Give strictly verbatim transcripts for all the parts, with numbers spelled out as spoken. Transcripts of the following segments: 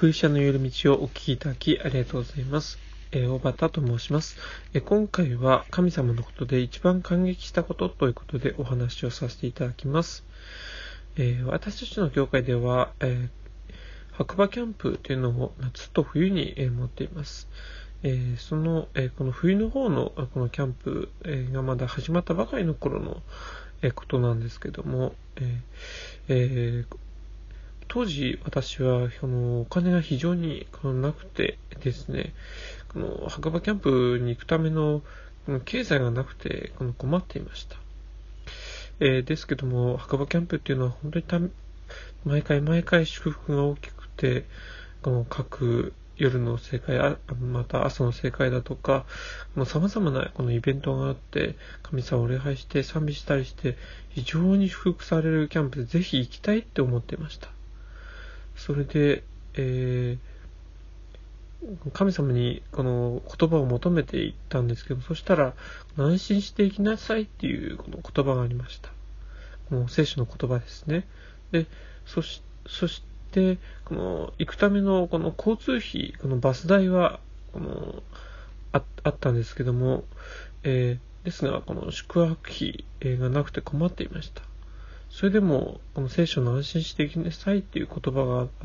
クリスチャンの夜道をお聞きいただきありがとうございます。えー、小畑と申します。えー、今回は神様のことで一番感激したことということでお話をさせていただきます。えー、私たちの教会では、えー、白馬キャンプというのを夏と冬に、えー、持っています。えー、その、えー、この冬の方のこのキャンプ、えー、がまだ始まったばかりの頃の、えー、ことなんですけども、えーえー当時私はこのお金が非常にこのなくてですね、この白馬キャンプに行くためのこの経済がなくてこの困っていました。えー、ですけども白馬キャンプっていうのは本当にた毎回毎回祝福が大きくて、この各夜の正会、また朝の正会だとか、様々なこのイベントがあって、神様を礼拝して賛美したりして、非常に祝福されるキャンプでぜひ行きたいって思っていました。それで、えー、神様にこの言葉を求めていったんですけど、そしたら、安心していきなさいっていうこの言葉がありました。この聖書の言葉ですね。で、そし、そして、この行くためのこの交通費、このバス代は、このあ、あったんですけども、えー、ですが、この宿泊費がなくて困っていました。それでも、この聖書の安心していきなさいっていう言葉があって、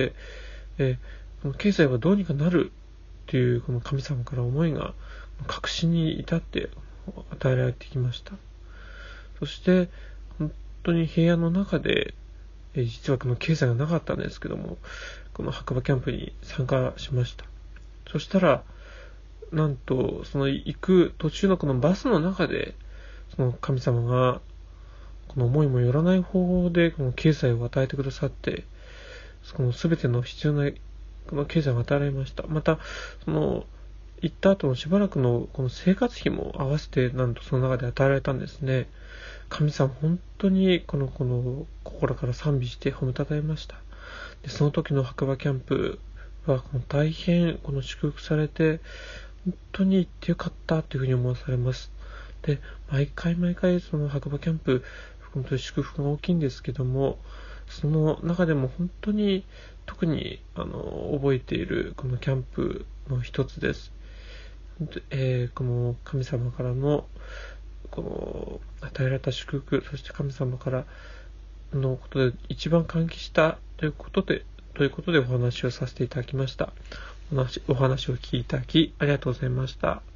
えー、この経済はどうにかなるっていうこの神様から思いが確信に至って与えられてきました。そして、本当に部屋の中で、えー、実はこの経済がなかったんですけども、この白馬キャンプに参加しました。そしたら、なんと、その行く途中のこのバスの中で、その神様が、この思いもよらない方法でこの経済を与えてくださって、その全ての必要なこの経済が与えられました。また、その行った後のしばらくのこの生活費も合わせてなんとその中で与えられたんですね。神様本当にこのこの心から賛美して褒めたたえました。でその時の白馬キャンプはこの大変この祝福されて本当に行ってよかったというふうに思わされます。で毎回毎回その白馬キャンプ本当に祝福が大きいんですけども、その中でも本当に特にあの覚えているこのキャンプの一つです。えー、この神様からのこの与えられた祝福、そして神様からのことで一番感激したということでということでお話をさせていただきました。お話、お話を聞いていただきありがとうございました。